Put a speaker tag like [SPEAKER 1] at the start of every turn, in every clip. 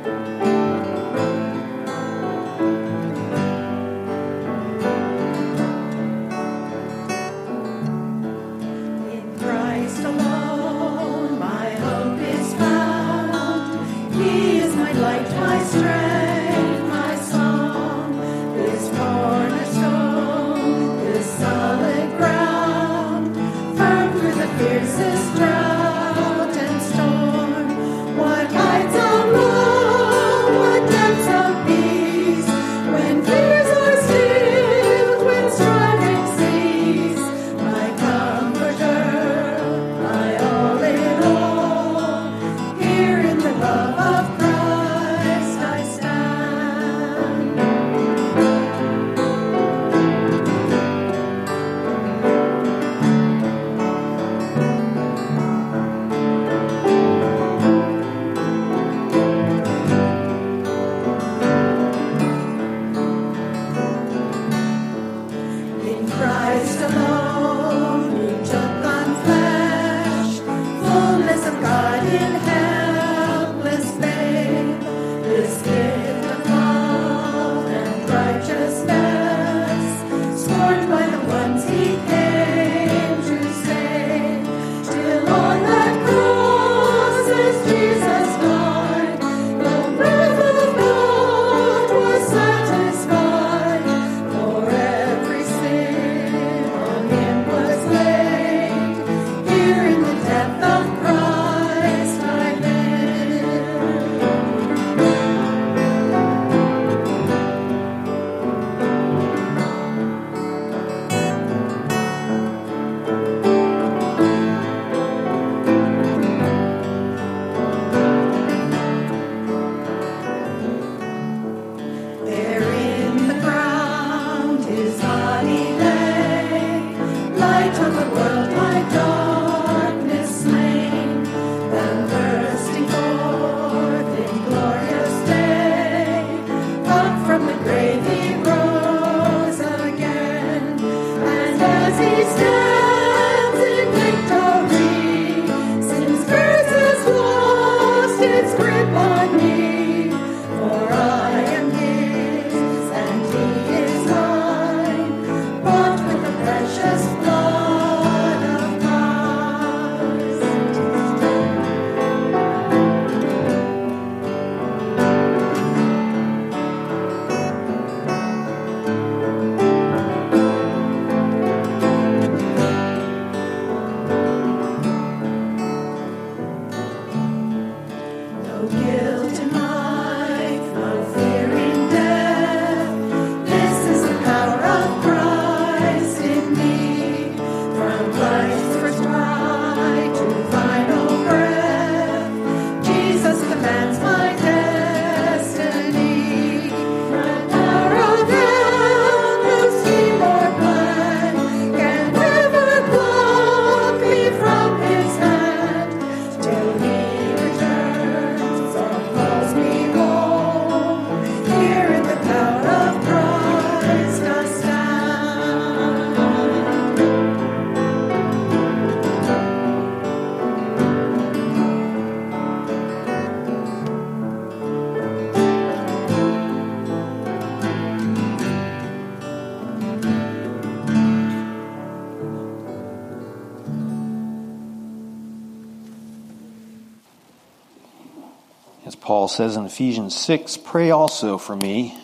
[SPEAKER 1] As Paul says in Ephesians 6, pray also for me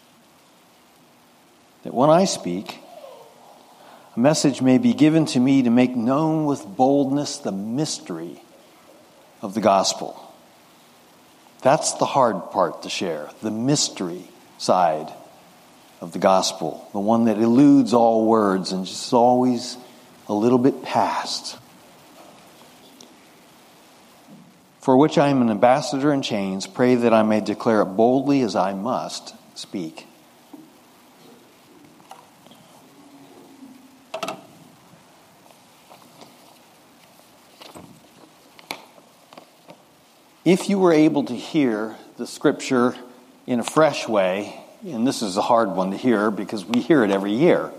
[SPEAKER 1] that when I speak, a message may be given to me to make known with boldness the mystery of the gospel. That's the hard part to share, the mystery side of the gospel, the one that eludes all words and just always a little bit past. For which I am an ambassador in chains, pray that I may declare it boldly as I must speak. If you were able to hear the scripture in a fresh way, and this is a hard one to hear because we hear it every year.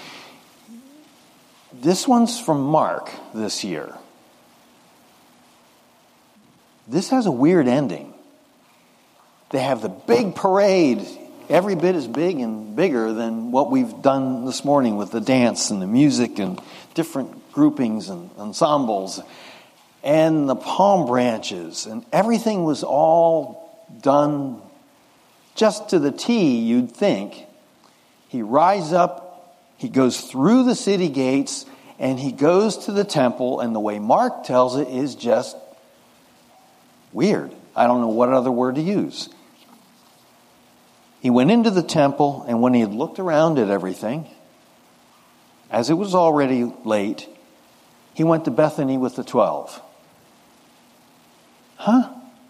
[SPEAKER 1] This one's from Mark this year. This has a weird ending. They have the big parade, every bit as big and bigger than what we've done this morning with the dance and the music and different groupings and ensembles and the palm branches. And everything was all done just to the T, you'd think. He rises up, he goes through the city gates, and he goes to the temple, and the way Mark tells it is just weird. I don't know what other word to use. He went into the temple, and when he had looked around at everything, as it was already late, he went to Bethany with the 12. Huh?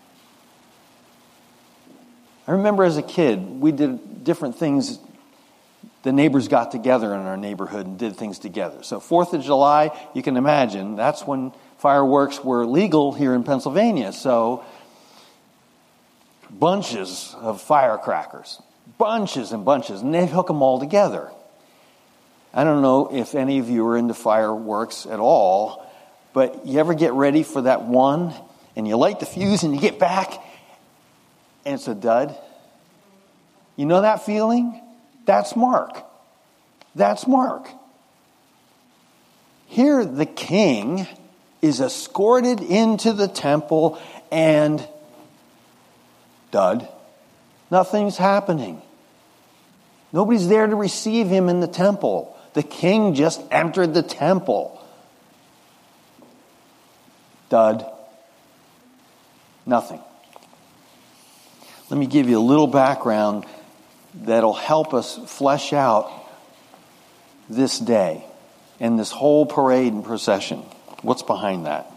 [SPEAKER 1] I remember as a kid, we did different things. The neighbors got together in our neighborhood and did things together. So 4th of July, you can imagine, that's when fireworks were legal here in Pennsylvania. So bunches of firecrackers, bunches and bunches, and they'd hook them all together. I don't know if any of you are into fireworks at all, but you ever get ready for that one, and you light the fuse and you get back, and it's a dud? You know that feeling? That's Mark. That's Mark. Here the king is escorted into the temple and dud. Nothing's happening. Nobody's there to receive him in the temple. The king just entered the temple. Dud. Nothing. Let me give you a little background that'll help us flesh out this day and this whole parade and procession. What's behind that?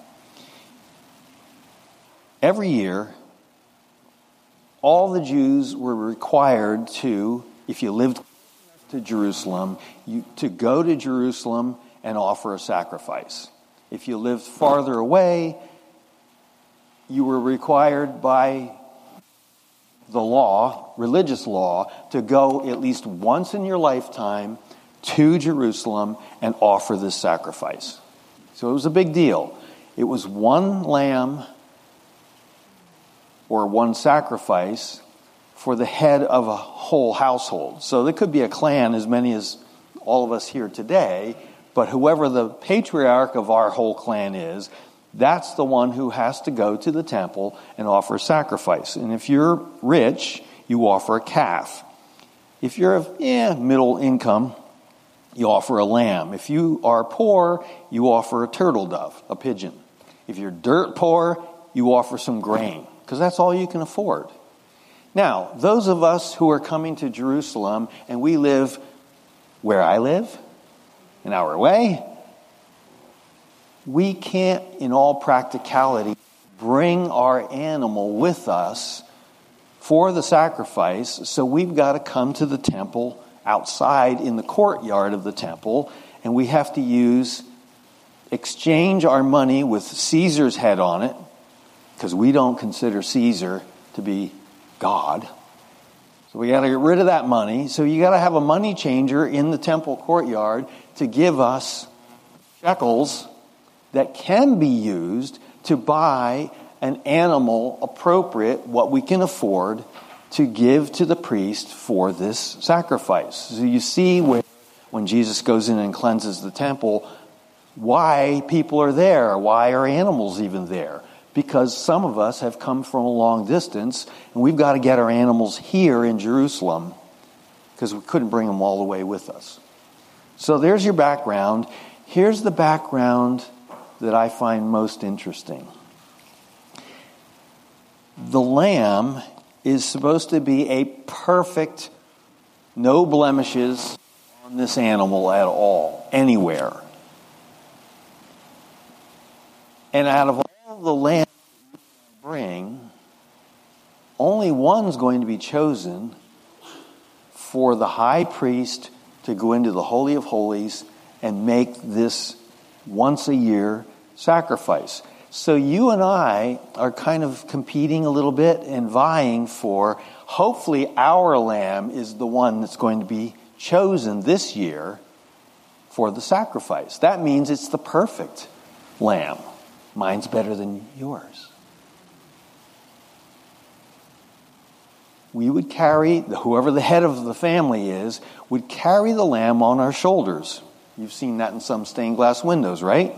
[SPEAKER 1] Every year, all the Jews were required to, if you lived to Jerusalem, to go to Jerusalem and offer a sacrifice. If you lived farther away, you were required by the law, religious law, to go at least once in your lifetime to Jerusalem and offer this sacrifice. So it was a big deal. It was one lamb or one sacrifice for the head of a whole household. So there could be a clan, as many as all of us here today, but whoever the patriarch of our whole clan is, that's the one who has to go to the temple and offer a sacrifice. And if you're rich, you offer a calf. If you're of middle income, you offer a lamb. If you are poor, you offer a turtle dove, a pigeon. If you're dirt poor, you offer some grain, because that's all you can afford. Now, those of us who are coming to Jerusalem and we live where I live, an hour away, we can't, in all practicality, bring our animal with us for the sacrifice, so we've got to come to the temple outside in the courtyard of the temple, and we have to exchange our money with Caesar's head on it, because we don't consider Caesar to be God. So we got to get rid of that money. So you got to have a money changer in the temple courtyard to give us shekels that can be used to buy an animal appropriate, what we can afford, to give to the priest for this sacrifice. So you see when Jesus goes in and cleanses the temple, why people are there. Why are animals even there? Because some of us have come from a long distance, and we've got to get our animals here in Jerusalem because we couldn't bring them all the way with us. So there's your background. Here's the background that I find most interesting. The lamb is supposed to be a perfect, no blemishes on this animal at all, anywhere. And out of all the lambs you bring, only one's going to be chosen for the high priest to go into the Holy of Holies and make this once a year sacrifice. So you and I are kind of competing a little bit and vying for, hopefully our lamb is the one that's going to be chosen this year for the sacrifice. That means it's the perfect lamb. Mine's better than yours. we would carry, whoever the head of the family is, would carry the lamb on our shoulders. You've seen that in some stained glass windows, right?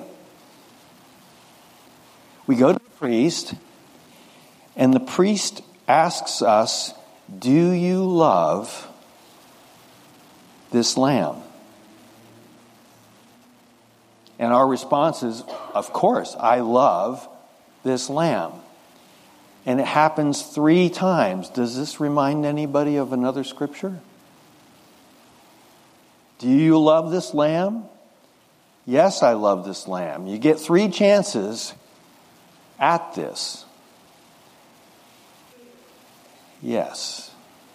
[SPEAKER 1] We go to the priest, and the priest asks us, do you love this lamb? And our response is, of course, I love this lamb. And it happens 3 times. Does this remind anybody of another scripture? Do you love this lamb? Yes, I love this lamb. You get 3 chances at this. Yes.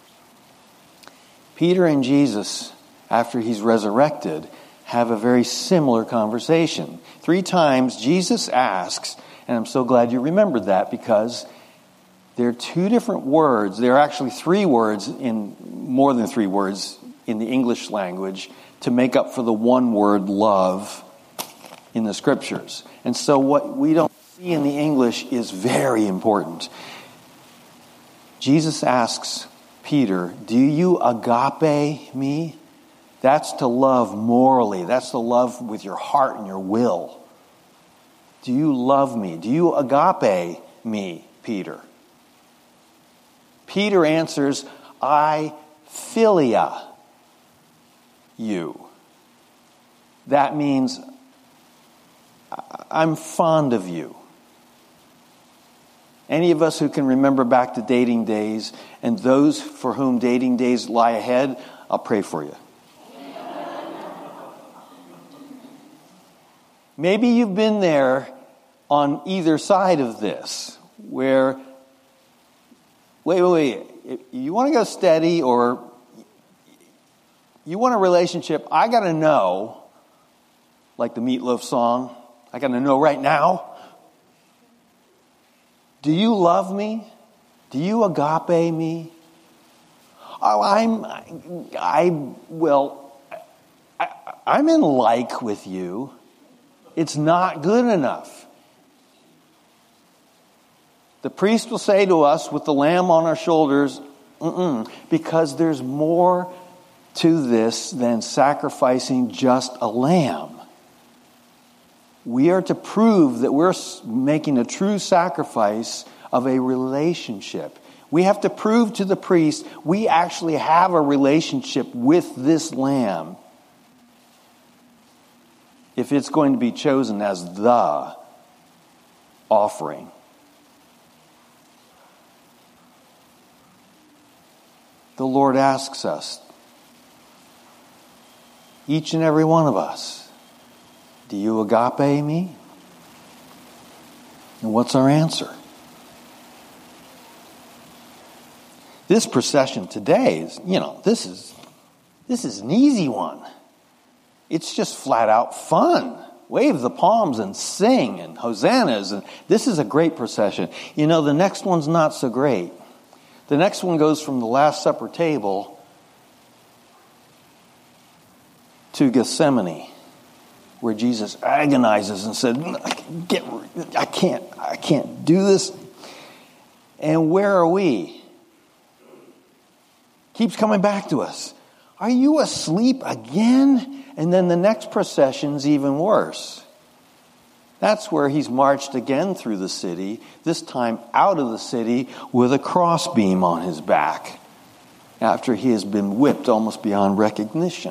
[SPEAKER 1] Peter and Jesus, after he's resurrected, have a very similar conversation. 3 times Jesus asks, and I'm so glad you remembered that, because there are 2 different words. There are actually 3 words, more than 3 words in the English language, to make up for the one word love in the scriptures. And so what we don't see in the English is very important. Jesus asks Peter, do you agape me? That's to love morally. That's to love with your heart and your will. Do you love me? Do you agape me, Peter? Peter answers, I philia you. That means I'm fond of you. Any of us who can remember back to dating days, and those for whom dating days lie ahead, I'll pray for you. Maybe you've been there on either side of this, where, wait, you want to go steady or you want a relationship, I got to know, like the Meatloaf song, I got to know right now. Do you love me? Do you agape me? Oh, I'm in like with you. It's not good enough. The priest will say to us with the lamb on our shoulders, because there's more to this than sacrificing just a lamb. We are to prove that we're making a true sacrifice of a relationship. We have to prove to the priest we actually have a relationship with this lamb if it's going to be chosen as the offering. The Lord asks us, each and every one of us, do you agape me? And what's our answer? This procession today is, this is an easy one. It's just flat out fun. Wave the palms and sing and hosannas. And this is a great procession. The next one's not so great. The next one goes from the Last Supper table to Gethsemane, where Jesus agonizes and said, I can't do this. And where are we? Keeps coming back to us. Are you asleep again? And then the next procession's even worse. That's where he's marched again through the city, this time out of the city with a crossbeam on his back, after he has been whipped almost beyond recognition,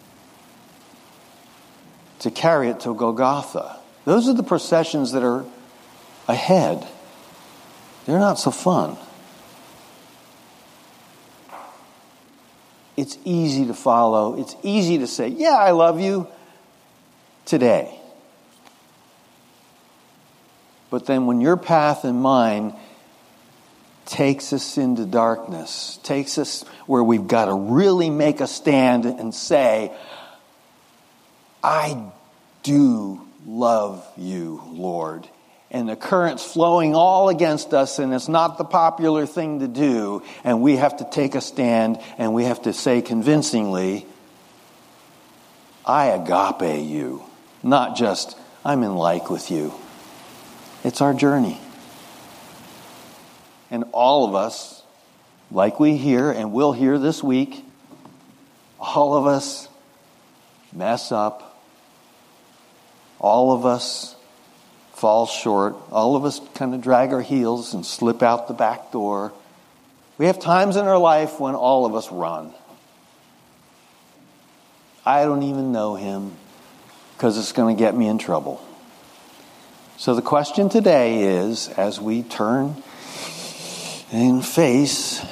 [SPEAKER 1] to carry it to Golgotha. Those are the processions that are ahead. They're not so fun. It's easy to follow. It's easy to say, yeah, I love you today. But then when your path and mine takes us into darkness, takes us where we've got to really make a stand and say, I do love you, Lord. And the current's flowing all against us, and it's not the popular thing to do, and we have to take a stand, and we have to say convincingly, I agape you, not just I'm in like with you. It's our journey. And all of us like we hear and will hear this week, all of us mess up. All of us fall short. All of us kind of drag our heels and slip out the back door. We have times in our life when all of us run. I don't even know him because it's going to get me in trouble. So the question today is, as we turn and face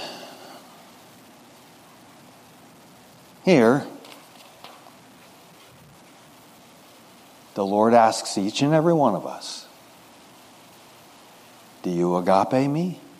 [SPEAKER 1] here, the Lord asks each and every one of us, do you agape me?